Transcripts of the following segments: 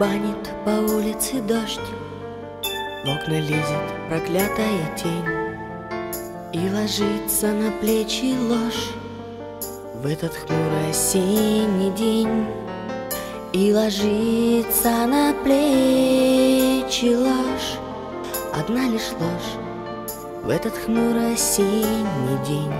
Барабанит по улице дождь, в окна лезет проклятая тень и ложится на плечи ложь в этот хмурый осенний день. И ложится на плечи ложь, одна лишь ложь в этот хмурый осенний день.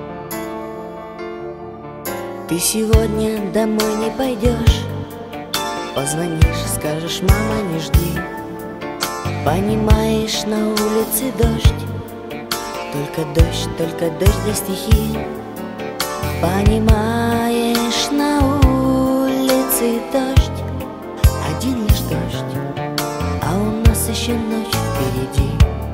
Ты сегодня домой не пойдешь, позвонишь, скажешь: мама, не жди. Понимаешь, на улице дождь, только дождь да стихи. Понимаешь, на улице дождь, один лишь дождь, а у нас еще ночь впереди.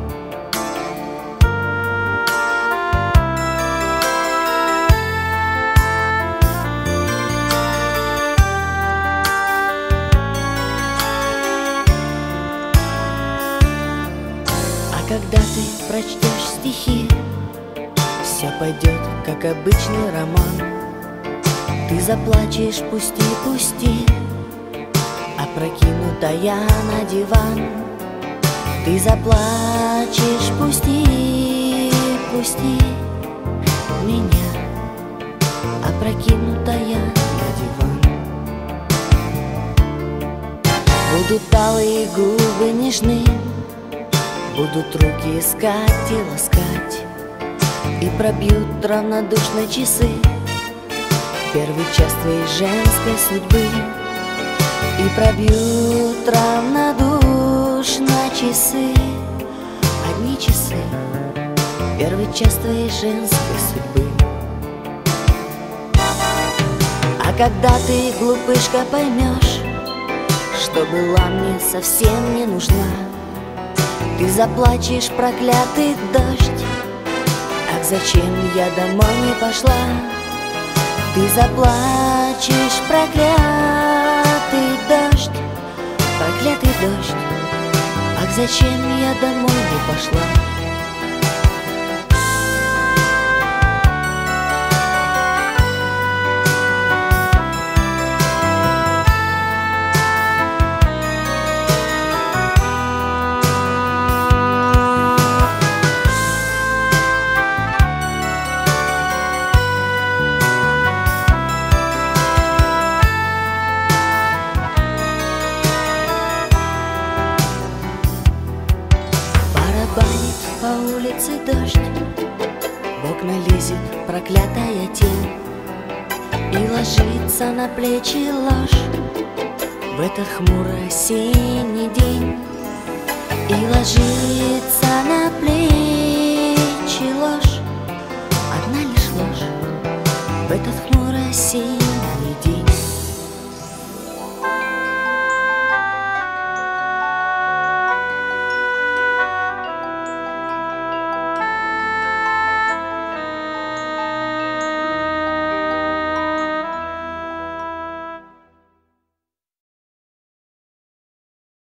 Когда ты прочтешь стихи, все пойдет, как обычный роман. Ты заплачешь: пусти, опрокинутая на диван. Ты заплачешь: пусти меня, опрокинутая на диван. Будут алые губы нежны, будут руки искать и ласкать, и пробьют равнодушно часы первый час твоей женской судьбы. И пробьют равнодушно часы, одни часы, первый час твоей женской судьбы. А когда ты, глупышка, поймешь, что была мне совсем не нужна, ты заплачешь: проклятый дождь, ах, зачем я домой не пошла. Ты заплачешь: проклятый дождь, ах, зачем я домой не пошла. Барабанит по улице дождь, в окна лезет проклятая тень и ложится на плечи ложь в этот хмурый осенний день. И ложится на плечи ложь, одна лишь ложь в этот хмурый осенний